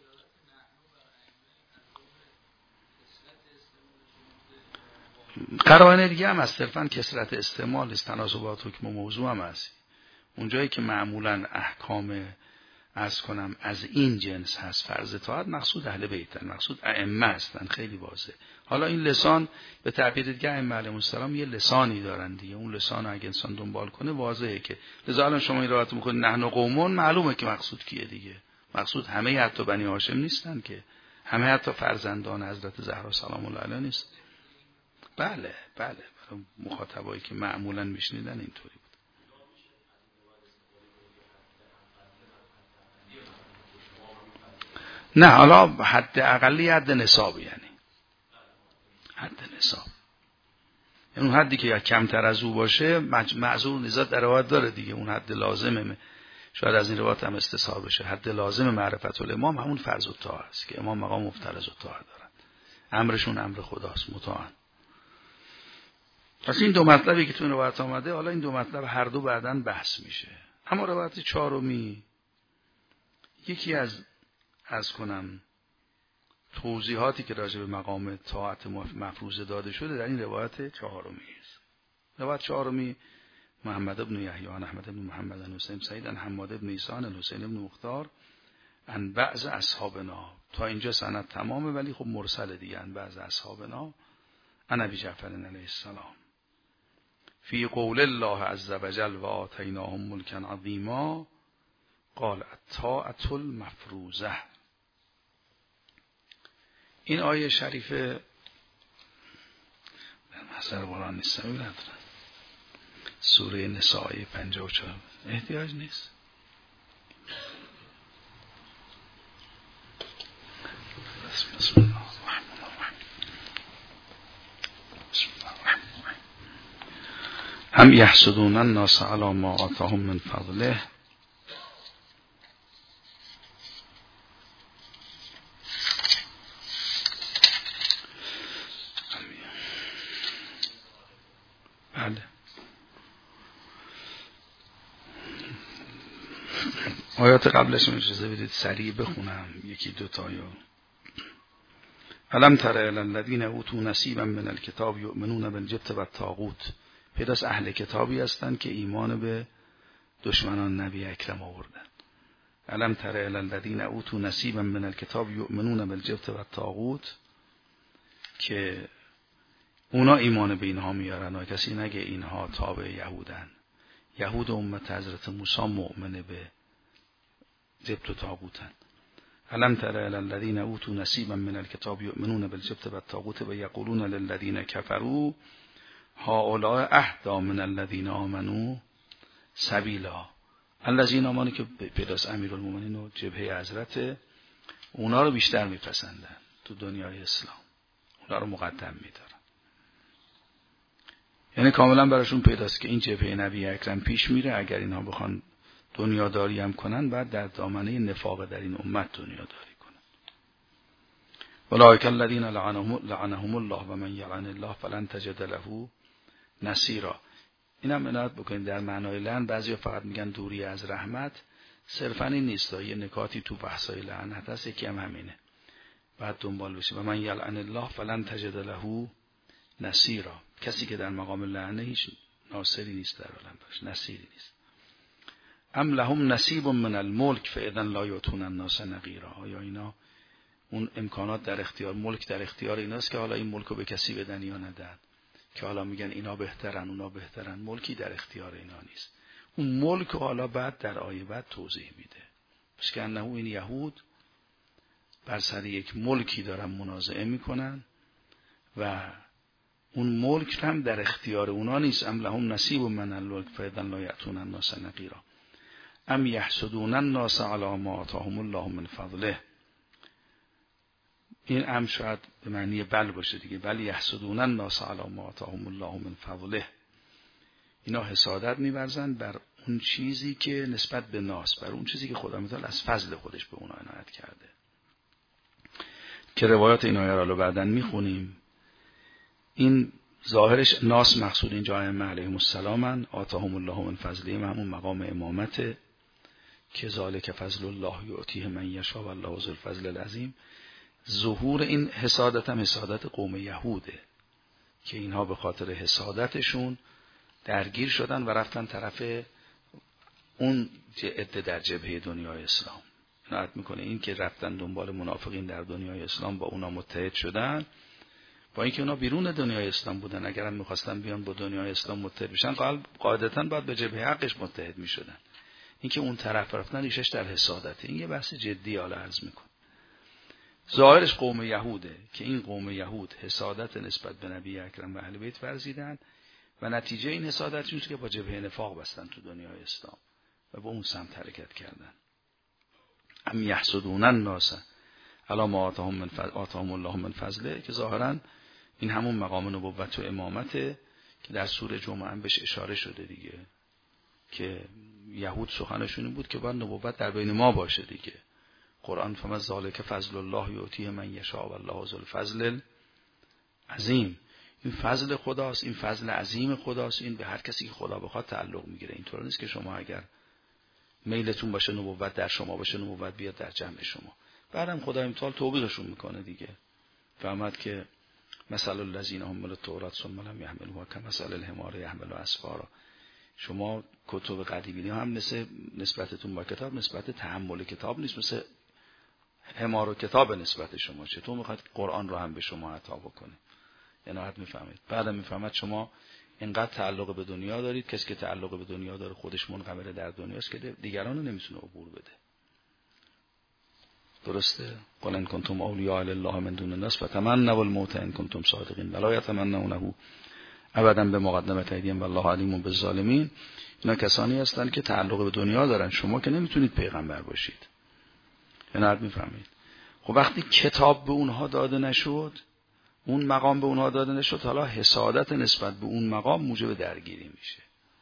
قرائن دیگه هم از صرفاً کثرت استعمال است، تناسبات حکم و موضوع هم هست. اونجایی که معمولاً احکام از کنم از این جنس هست، فرض طاعت، مقصود اهل بیتن، مقصود ائمه هستن، خیلی واضح. حالا این لسان به تعبیر دیگه ائمه علیهم السلام یه لسانی دارن دیگه، اون لسان اگه انسان دنبال کنه واضحه که لذا الان شما این روایت میخونید نحن قومون، معلومه که مقصود کیه دیگه. مقصود همه حتی بنی هاشم نیستن که، همه حتی فرزندان حضرت زهرا سلام الله علیها نیست. بله بله برای مخاطبایی که معمولا میشنیدن اینطوری. نه حالا حد اقلی حد نصاب، یعنی حد نصاب، یعنی اون حدی که کمتر از او باشه معذور نزاد در روایت داره دیگه، اون حد لازمه. شاید از این روایت هم استثار بشه حد لازم معرفت الامام همون فرض الطاعه است که امام مقام مفترض الطاعه دارن، امرشون امر خداست، مطاعن. پس این دو مطلبی که تو این روایت آمده، حالا این دو مطلب هر دو بعداً بحث میشه. اما روایت چهارمی یکی از از کنم توضیحاتی که راجع به مقام طاعت مفروضه داده شده در این روایت چهارمی است. روایت چهارمی محمد ابن یحیی عن احمد ابن محمد عن حسین سعید عن حماد ابن عیسی عن حسین ابن مختار عن بعض اصحابنا. تا اینجا سند تمامه ولی خب مرسل دیگه، عن بعض اصحابنا عن ابی جعفر علیه السلام فی قول الله عز وجل و آتیناهم ملکا عظیما قال الطاعة المفروضه. این آیه شریفه در محضر قرآن نیست، ندارن سوره نساء پنجاه و چهار احتیاج نیست. بسم الله الرحمن الرحیم. بسم الله الرحمن الرحیم. هم یحسدون الناس علی ما آتاهم من فضله آیات قبلش اجازه بدید سریع بخونم یکی دو تایو. الم تر الی الذین اوتوا نصیبا من الکتاب یؤمنون بالجبت والطاغوت پیداست اهل کتابی هستند که ایمان به دشمنان نبی اکرم آوردن. الم تر الی الذین اوتوا نصیبا من الکتاب یؤمنون بالجبت و الطاغوت، که اونا ایمان به اینها میارن و کسی نگه اینها تابع یهودن. یهود امت حضرت موسی مؤمن به جبت و طاغوتن. الم تر الی الذین اوتوا نصیبا من الکتاب یؤمنون بالجبت و الطاغوت و یقولون للذین کفروا هؤلاء اهدی من الذین آمنوا سبیلا. الذین آمنوا که پیداست امیرالمومنین و جبهه حضرت، اونا رو بیشتر میپسندن تو دنیای اسلام، اونا رو مقدم میدارن. یعنی کاملا براشون پیداست که این جبهه نبی اکرم پیش میره. اگر اینها بخوان دنیاداری هم کنن، بعد در دامنه نفاق در این امت دنیاداری کنن. اولئک الذین لعنهم الله و من یلعن الله فلن تجد له نصیرا. اینم عنایت بکنید در معنای لعن بعضیا فقط میگن دوری از رحمت، صرفا این نیست، یه نکاتی تو بحثای لعنت هست، یکی هم همینه بعد دنبال بشه. و من یلعن الله فلن تجد له نصیرا، کسی که در مقام لعنه هیچ ناصری نیست در عالم باش، نصیری نیست. ام لهم نصیب من الملک فاذا لا یؤتون الناس نقیرا. آیا اینا اون امکانات در اختیار، ملک در اختیار ایناست که حالا این ملک رو به کسی بدن یا ندن، که حالا میگن اینا بهترن اونا بهترن، ملکی در اختیار اینا نیست. اون ملک حالا بعد در آیه بعد توضیح میده. پس که انه این یهود بر سر یک ملکی دارن منازعه میکنن و اون ملک هم در اختیار اونا نیست. ام لهم نصیب من الملک فاذا لا یأتون الناس نقیرا ام یحسدون الناس علی ما آتاهم الله من فضله. این ام شاید به معنی بل باشه دیگه، بل یحسدون الناس علی ما آتاهم الله من فضله. اینا حسادت می‌ورزند بر اون چیزی که نسبت به ناس، بر اون چیزی که خدا متعال از فضل خودش به اونا عنایت کرده، که روایات این آیه رو بعداً میخونیم. این ظاهرش ناس مقصود اینجا ائمه علیهم السلام، آتاهم الله من فضله، همون مقام امامته که ذالک فضل الله یؤتیه من یشاء والله ذو الفضل العظیم. ظهور این حسادت هم حسادت قوم یهوده که اینها به خاطر حسادتشون درگیر شدن و رفتن طرف اون عده در جبهه دنیای اسلام. عنایت میکنه این که رفتن دنبال منافقین در دنیای اسلام با اونا متحد شدن، با اینکه اونا بیرون دنیای اسلام بودن، اگر هم میخواستن بیان با دنیای اسلام متحد بشن قاعدتاً باید به جبهه حقش متحد میشدن. اینکه اون طرف رفتن ریشش در حسادته. این یه بحث جدی حالا عرض میکنه. ظاهرش قوم یهوده که این قوم یهود حسادت نسبت به نبی اکرم و اهل بیت ورزیدن و نتیجه این حسادت چون که با جبهه نفاق بستن تو دنیای اسلام و با اون سمت حرکت کردن. ام یحسدون الناس علی ما آتاهم من فضل آتاهم الله من فضله، که ظاهرا این همون مقام نبوت و امامته که در سوره جمعه هم بهش اشاره شده دیگه، که یهود سخنشون بود که باید نبوت در بین ما باشه دیگه. قرآن فما ذالک فضل الله یؤتیه من یشاء والله ذو الفضل العظیم. این فضل خداست، این فضل عظیم خداست، این به هر کسی که خدا بخواد تعلق میگیره. اینطور نیست که شما اگر میلتون باشه نبوت در شما باشه، نبوت بیاد در جمع شما. بعدم خدا امتحال توبیخشون میکنه دیگه. فهمد که مثل الذین حملوا التوراة ثم لم یحملوها کمثل الحمار یحمل اسفارا. شما کتب قدیمی هم مثل نسبتتون با کتاب نسبت تحمل کتاب نیست، مثل حمار و کتاب نسبت شما. چطور میخواد قرآن رو هم به شما عطا بکنه؟ یعنی حد میفهمید. بعدم میفهمد شما اینقدر تعلق به دنیا دارید، کسی که تعلق به دنیا داره خودش منقبر در دنیاست که دیگران رو نمیتونه عبور بده. درسته؟ قل ان کنتم اولیاء لله من دون الناس فتمنوا الموت ان کنتم صادقین ولا یتمنونه ابدا بمقدمه ایدیهم والله علیم بالظالمین. اینا کسانی هستند که تعلق به دنیا دارن، شما که نمیتونید پیغمبر باشید. یعنی حد میفهمید. خب وقتی کتاب به اونها داده نشد، اون مقام به اونها داده نشد، حالا حسادت نسبت به اون مقام موجب درگیری میشه.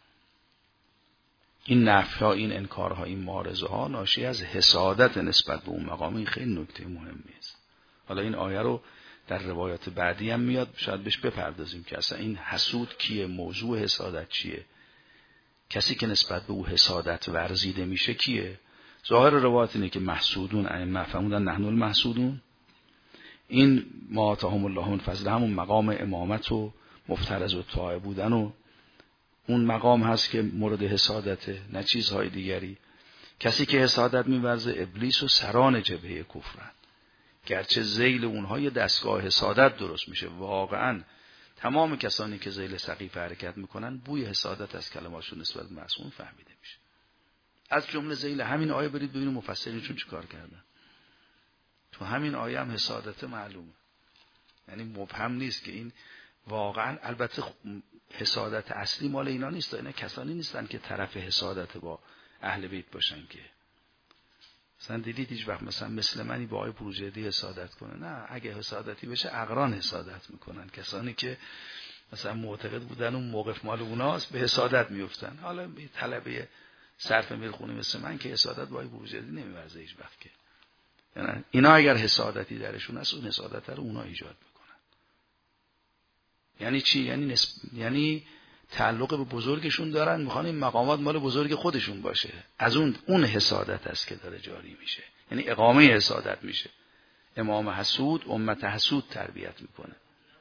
این نفی‌ها، این انکارها، این معارضه ها ناشی از حسادت نسبت به اون مقام. این خیلی نکته مهمی است. حالا این آیه رو در روایات بعدی هم میاد، شاید بهش بپردازیم که اصلا این حسود کیه، موضوع حسادت چیه، کسی که نسبت به او حسادت ورزیده میشه کیه. ظاهر روایت اینه که محسودون ائمه فهمودن نحن المحسودون. این ما آتاهم الله من فضل همون مقام امامت و مفترض و طاعه بودن و اون مقام هست که مورد حسادته، نه چیزهای دیگری. کسی که حسادت می‌ورزه ابلیس و سران جبهه کفرن، گرچه ذیل اونها یه دستگاه حسادت درست میشه. واقعا تمام کسانی که ذیل سقیفه حرکت میکنن بوی حسادت از کلماتشون نسبت به معصوم فهمیده میشه. از جمله ذیل همین آیه برید ببینید مفسرینشون چیکار کردن. تو همین آیه هم حسادت معلومه، یعنی مبهم نیست که این واقعا، البته حسادت اصلی مال اینا نیست، اینا کسانی نیستن که طرف حسادت با اهل بیت باشن که مثلا دیدید هیچ وقت مثلا مثل منی با آقای بروجردی حسادت کنه. نه، اگه حسادتی بشه اقران حسادت میکنن. کسانی که مثلا معتقد بودن اون موقف مال اوناست به حسادت میفتن. حالا طلبه صرف میرخونی مثل من که حسادت با آقای بروجردی نمیورزه هیچ وقت که، یعنی اینا اگر حسادتی درشون هست اون حسادت رو اونا ایجاد میکنن. یعنی چی؟ یعنی نسب... یعنی تعلق به بزرگشون دارن، میخوان این مقامات مال بزرگ خودشون باشه. از اون اون حسادت است که داره جاری میشه، یعنی اقامه حسادت میشه. امام حسود امت حسود تربیت میکنه.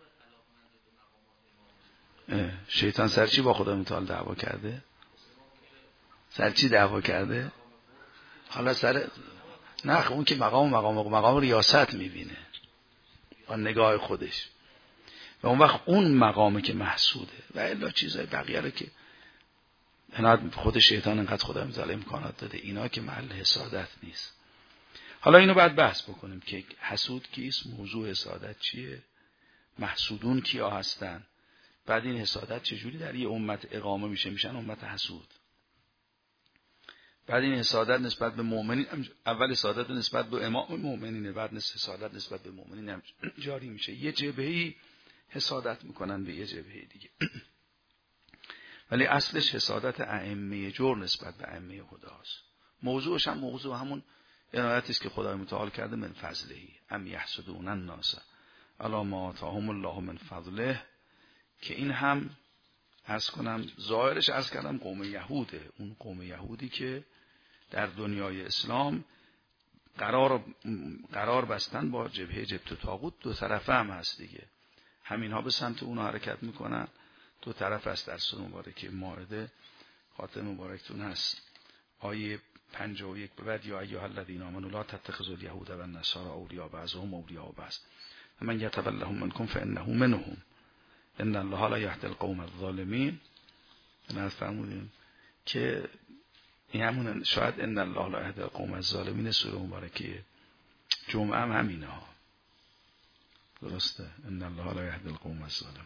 شیطان سرچی با خدا متعال دعوا کرده؟ سرچی دعوا کرده؟ حالا سر نه، اون که مقام مقام مقام ریاست میبینه با نگاه خودش، و اون وقت اون مقامه که محسوده، و الا چیزای بقیه رو که خود شیطان انقدر خدا متعال امکانات داده، اینا که محل حسادت نیست. حالا اینو بعد بحث بکنیم که حسود کیست، موضوع حسادت چیه، محسودون کیا هستن، بعد این حسادت چجوری در یه امت اقامه میشه، میشن امت حسود. بعد این حسادت نسبت به مؤمنین، اول حسادت نسبت به امام مؤمنینه، بعد حسادت نسبت به مؤمنین هم جاری میشه. یه جبهه‌ای حسادت میکنن به یه جبهه دیگه، ولی اصلش حسادت ائمه جور نسبت به ائمه هداست. موضوعش هم موضوع همون عنایتی است که خدای متعال کرده من فضلهی ام یحسدون الناس علی ما آتاهم الله من فضله، که این هم عرض کنم ظاهرش عرض کردم قوم یهوده، اون قوم یهودی که در دنیای اسلام قرار قرار بستن با جبهه جبت و طاغوت، دو طرفه هم هست دیگه، همینها به سمت اونها حرکت میکنن، دو طرف است. در سوره مبارکه مائده خاتم مبارکتون هست آیه پنجاه و یک به بعد، یا ایها الذین آمنوا لا تتخذوا اليهود والنصارى اولیاء بعضهم اولیاء بعض ومن یتولهم منکم فانه منهم ان الله لا یهدی القوم الظالمین. من فرمودیم که این همون شاید ان الله لا یهدی القوم الظالمین سوره مبارکه جمعه هم همینه ها، درسته، ان الله لا یهدی القوم الظالمین،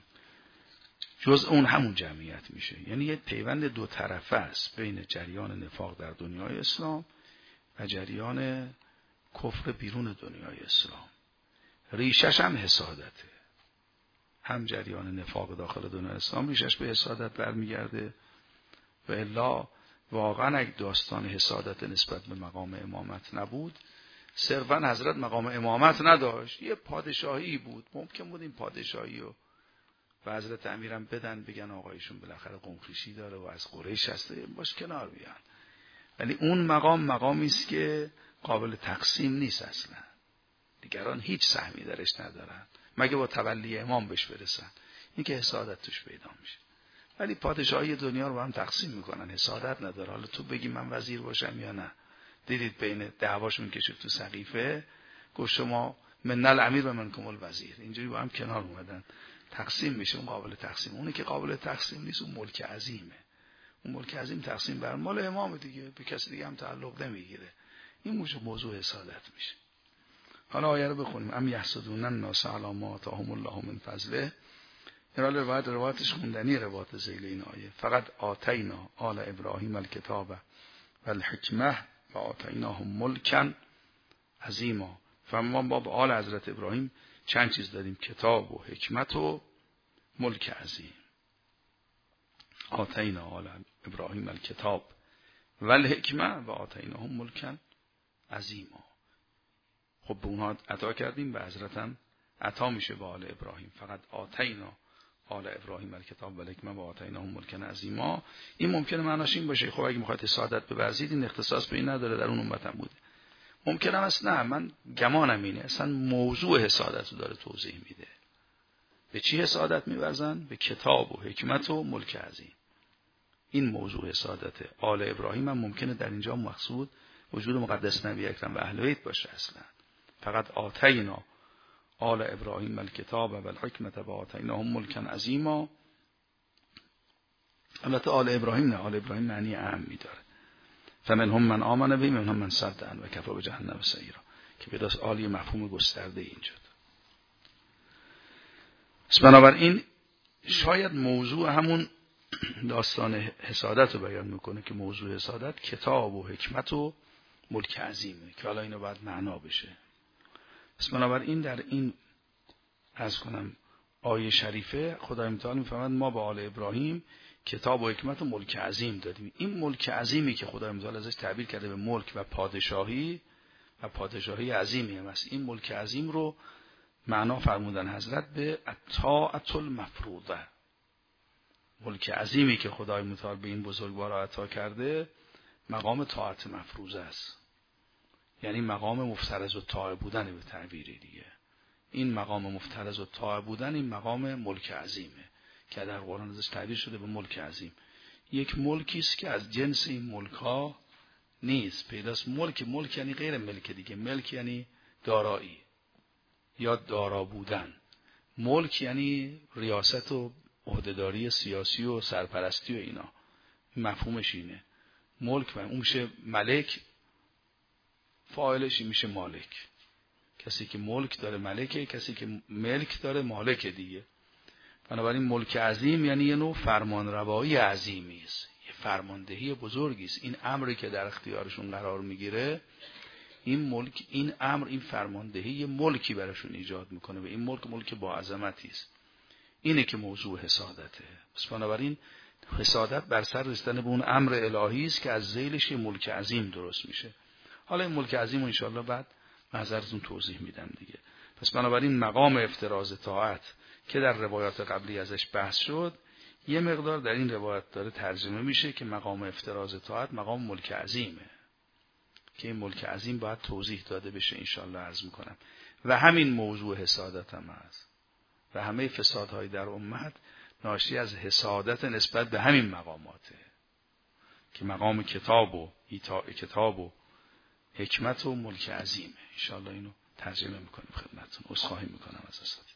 جز اون همون جمعیت میشه. یعنی یه پیوند دو طرفه است بین جریان نفاق در دنیای اسلام و جریان کفر بیرون دنیای اسلام. ریشش هم حسادته، هم جریان نفاق داخل دنیای اسلام ریشش به حسادت برمیگرده، و الا واقعا اگه داستان حسادت نسبت به مقام امامت نبود، صرفا حضرت مقام امامت نداشت، یه پادشاهی بود، ممکن بود این پادشاهی رو و حضرت امیرم بدن، بگن آقایشون بالاخره قوم خویشی داره و از قریش هسته، باش کنار بیان. ولی اون مقام مقامی است که قابل تقسیم نیست اصلا، دیگران هیچ سهمی درش ندارن مگه با تولی امام بهش برسن، این که حسادت توش پیدا میشه. ولی پادشاهی دنیا رو با هم تقسیم میکنن، حسادت نداره. حالا تو بگی من وزیر باشم یا نه، دیدید بین دعواشون کشید تو سقیفه، گفت شما من الامیر و منکم الوزیر، اینجوری با هم کنار اومدن، تقسیم میشه. اون قابل تقسیم، اونی که قابل تقسیم نیست اون ملک عظیمه. اون ملک عظیم تقسیم بر مال امام دیگه، به کسی دیگه هم تعلق نمیگیره. این موضوع موضوع حسادت میشه. حالا آیه رو بخونیم. ام یحسدون الناس علی ما آتاهم الله من فضله. این حال روایت روایتش خوندنی روایت ذیل این آیه. فقط آتینا آل ابراهیم الکتاب و الحکمه و آتیناهم ملکا عظیما. فما ما به آل حضرت ابراهیم چند چیز دادیم، کتاب و حکمت و ملک عظیم. آتینا آل ابراهیم الکتاب و الحکمه و آتیناهم ملکا عظیما. خب به اونها عطا کردیم، به حضرت هم عطا میشه به آل ابراهیم. فقط آتینا آل ابراهیم الکتاب و الحکمه و آتیناهم ملکا عظیما. این ممکنه معناش این باشه خب اگه میخواید حسادت بورزید این اختصاص به این نداره، در اون امت هم بوده. ممکنه است نه، من گمانم اینه اصلا موضوع حسادت رو داره توضیح میده. به چی حسادت میورزن؟ به کتاب و حکمت و ملک عظیم. این موضوع حسادته. آل ابراهیم هم ممکنه در اینجا مقصود وجود مقدس نبی اکرم و اهل بیت باشه. اصلا فقط آتینا آل ابراهیم الکتاب و الحکمت و آتیناهم ملکا عظیما. البته آل ابراهیم نه، آل ابراهیم معنی عامی داره. فمنهم من آمن به منهم من صد عن و کفر بجهنم سعیرا، که پیداست آلی مفهوم گسترده اینجا. بنابراین شاید موضوع همون داستان حسادت رو بیان میکنه که موضوع حسادت کتاب و حکمت و ملک عظیمه که حالا اینو باید معنا بشه. پس بنابراین در این عرض کنم آیه شریفه خدای متعال میفرماید ما به آل ابراهیم کتاب و حکمت و ملک عظیم دادیم. این ملک عظیمی که خدای متعال ازش تعبیر کرده به ملک و پادشاهی و پادشاهی عظیمی هم است، این ملک عظیم رو معنا فرمودن حضرت به الطاعة المفروضه. ملک عظیمی که خدای متعال به این بزرگوارا عطا کرده مقام طاعت مفروضه است، یعنی مقام مفترض الطاعه بودن به تعبیر دیگه. این مقام مفترض الطاعه بودن این مقام ملک عظیمه که در قرآن ازش تعبیر شده به ملک عظیم. یک ملکی است که از جنس این ملک ها نیست. پیداست ملک، ملک یعنی غیر ملک دیگه. ملک یعنی دارایی یا دارا بودن. ملک یعنی ریاست و عهدهداری سیاسی و سرپرستی و اینا. مفهومش اینه. ملک اون میشه ملک، فاعلش میشه مالک. کسی که ملک داره ملکه، کسی که ملک داره مالک دیگه. بنابراین ملک عظیم یعنی یه نوع فرمانروایی عظیمی است، یه فرماندهی بزرگی است. این امری که در اختیارشون قرار میگیره، این ملک، این امر، این فرماندهی ملکی براشون ایجاد میکنه و این ملک ملک با عظمتی است. اینه که موضوع حسادته. پس بنابراین حسادت بر سر رسیدن به اون امر الهی است که از ذیلش یه ملک عظیم درست میشه. حالا این ملک عظیم رو انشاءالله بعد نظرتون توضیح میدم دیگه. پس بنابراین مقام افتراض طاعت که در روایات قبلی ازش بحث شد، یه مقدار در این روایت داره ترجمه میشه که مقام افتراض طاعت مقام ملک عظیمه، که این ملک عظیم باید توضیح داده بشه انشاءالله عرض میکنم. و همین موضوع حسادت هم هست و همه فسادهای در امت ناشی از حسادت نسبت به همین مقاماته که مقام کتاب و ایتاء کتاب و حکمت و ملک عظیمه. انشاءالله اینو ترجمه میکنیم خدمتتون. عذرخواهی میکنم از اساتید.